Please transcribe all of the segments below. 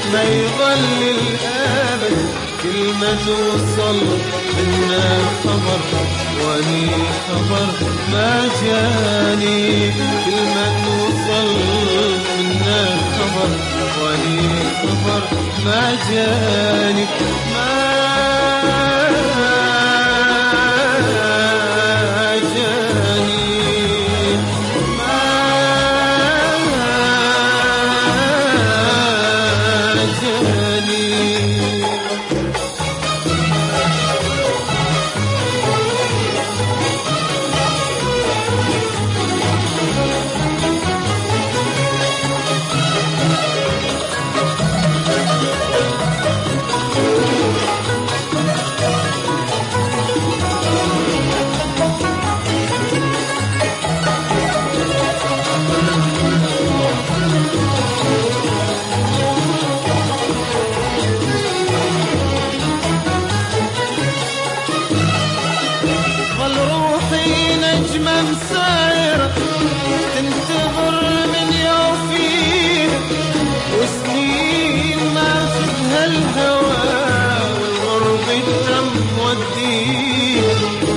ما يظل الأبد. كل ما توصل منا خبر ولي خبر ما جاني. كل ما توصل منا خبر ولي خبر ما جاني. ما مسايرة تنتظر من يوفيه، وسنين ما فيها الهوى والغرب الدم وديه.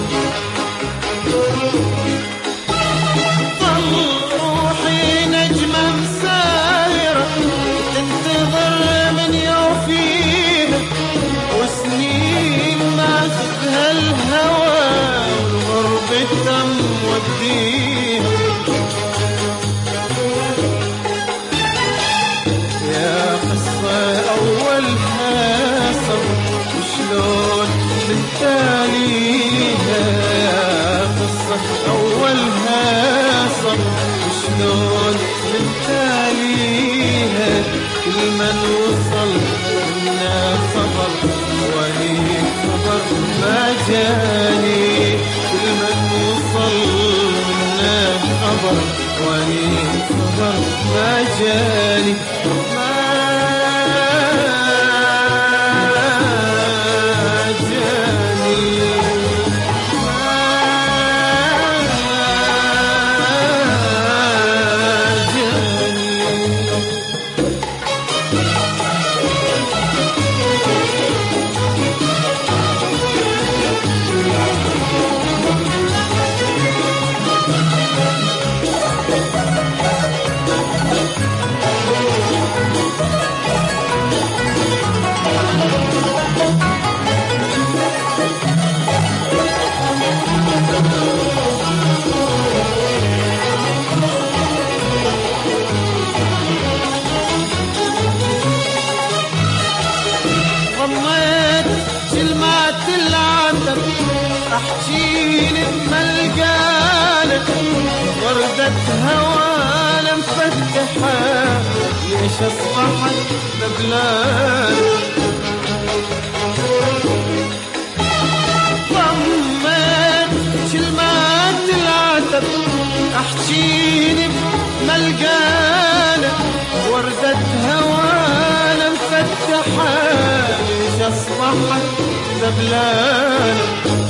ظل روحي نجمة مسايرة تنتظر من يوفيه، وسنين ما فيها الهوى والغرب الدم وديه. يا قصة أولها صبر وشلون من تاليها. يا قصة أولها صبر وشلون من تاليها. كل من وصل منا خبر ولي خبر ما جاني. كل من وصل منا خبر ولي خبر ما جاني. احجيلي بملقالك وردة هوانا مفتحة، ليش اصبحت دبلانك. ضميت كلمات العتب احجيلي بملقالك وردة هوانا مفتحة، ليش اصبحت دبلانك.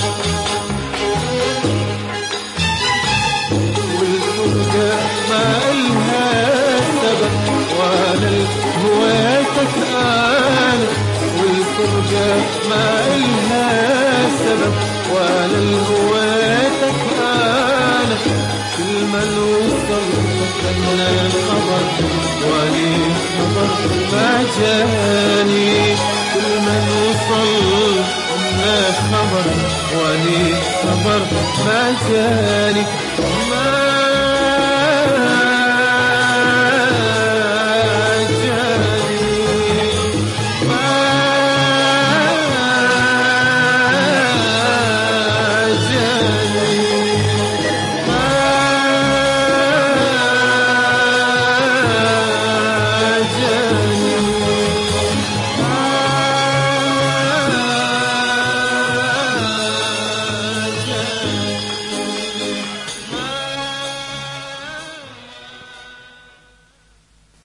ما إلها سبب ولا هويتك أنا، والفرقة ما إلها سبب ولا هويتك أنا. كل من وصل منا خبر ولي خبر ما جاني. كل من وصل منا خبر ولي خبر ما جاني.